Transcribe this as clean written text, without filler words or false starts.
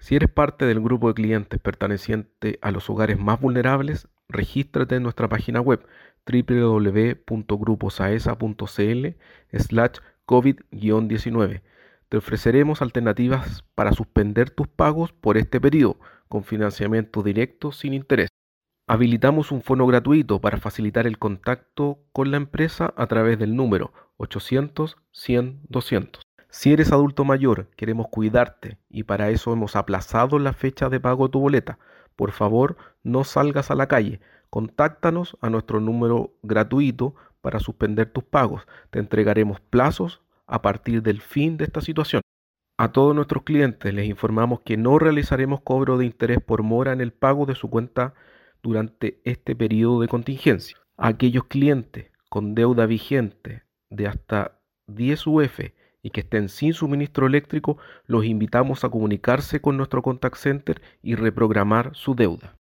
Si eres parte del grupo de clientes perteneciente a los hogares más vulnerables, regístrate en nuestra página web www.gruposaesa.cl/COVID-19. Te ofreceremos alternativas para suspender tus pagos por este periodo, con financiamiento directo sin interés. Habilitamos un fono gratuito para facilitar el contacto con la empresa a través del número 800-100-200. Si eres adulto mayor, queremos cuidarte y para eso hemos aplazado la fecha de pago de tu boleta. Por favor, no salgas a la calle. Contáctanos a nuestro número gratuito para suspender tus pagos. Te entregaremos plazos a partir del fin de esta situación. A todos nuestros clientes les informamos que no realizaremos cobro de interés por mora en el pago de su cuenta durante este periodo de contingencia. A aquellos clientes con deuda vigente de hasta 10 UF y que estén sin suministro eléctrico, los invitamos a comunicarse con nuestro contact center y reprogramar su deuda.